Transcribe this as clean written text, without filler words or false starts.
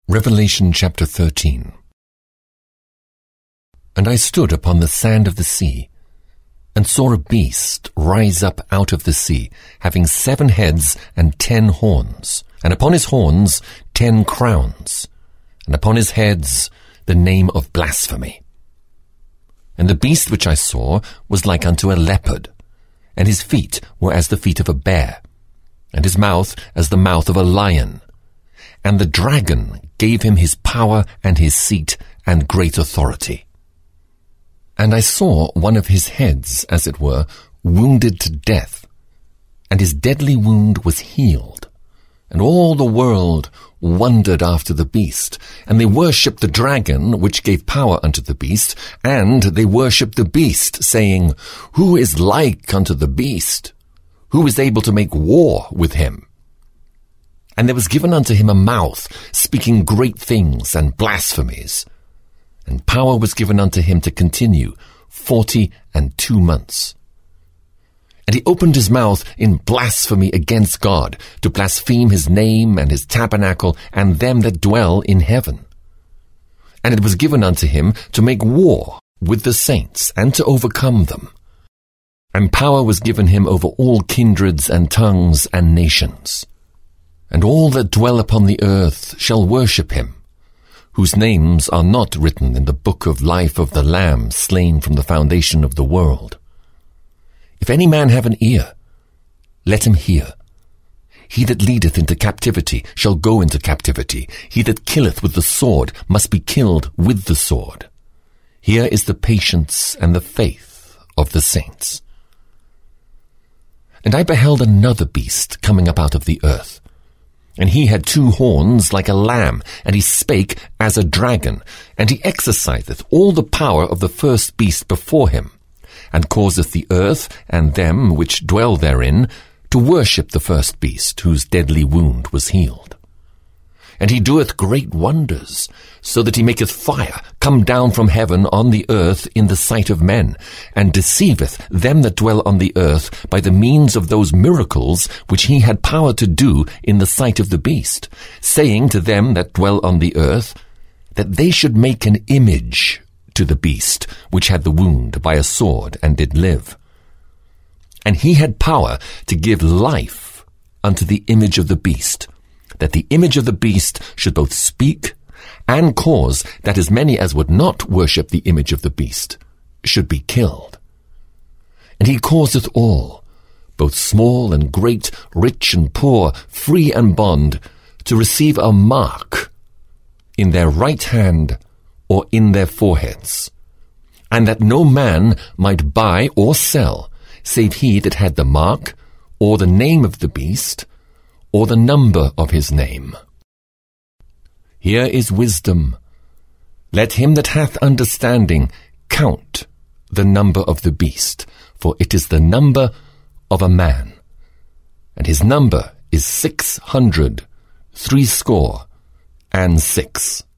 Revelation chapter 13. And I stood upon the sand of the sea, and saw a beast rise up out of the sea, having 7 heads and 10 horns, and upon his horns 10 crowns, and upon his heads the name of blasphemy. And the beast which I saw was like unto a leopard, and his feet were as the feet of a bear, and his mouth as the mouth of a lion. And the dragon gave him his power and his seat and great authority. And I saw one of his heads, as it were, wounded to death, and his deadly wound was healed. And all the world wondered after the beast, and they worshipped the dragon, which gave power unto the beast, and they worshipped the beast, saying, Who is like unto the beast? Who is able to make war with him? And there was given unto him a mouth, speaking great things and blasphemies. And power was given unto him to continue 42 months. And he opened his mouth in blasphemy against God, to blaspheme his name and his tabernacle and them that dwell in heaven. And it was given unto him to make war with the saints and to overcome them. And power was given him over all kindreds and tongues and nations. And all that dwell upon the earth shall worship him, whose names are not written in the book of life of the Lamb slain from the foundation of the world. If any man have an ear, let him hear. He that leadeth into captivity shall go into captivity. He that killeth with the sword must be killed with the sword. Here is the patience and the faith of the saints. And I beheld another beast coming up out of the earth. And he had 2 horns like a lamb, and he spake as a dragon, and he exerciseth all the power of the first beast before him, and causeth the earth and them which dwell therein to worship the first beast, whose deadly wound was healed. And he doeth great wonders, so that he maketh fire come down from heaven on the earth in the sight of men, and deceiveth them that dwell on the earth by the means of those miracles which he had power to do in the sight of the beast, saying to them that dwell on the earth, that they should make an image to the beast, which had the wound by a sword and did live. And he had power to give life unto the image of the beast, that the image of the beast should both speak and cause that as many as would not worship the image of the beast should be killed. And he causeth all, both small and great, rich and poor, free and bond, to receive a mark in their right hand or in their foreheads, and that no man might buy or sell, save he that had the mark, or the name of the beast, or the number of his name. Here is wisdom. Let him that hath understanding count the number of the beast, for it is the number of a man, and his number is 666.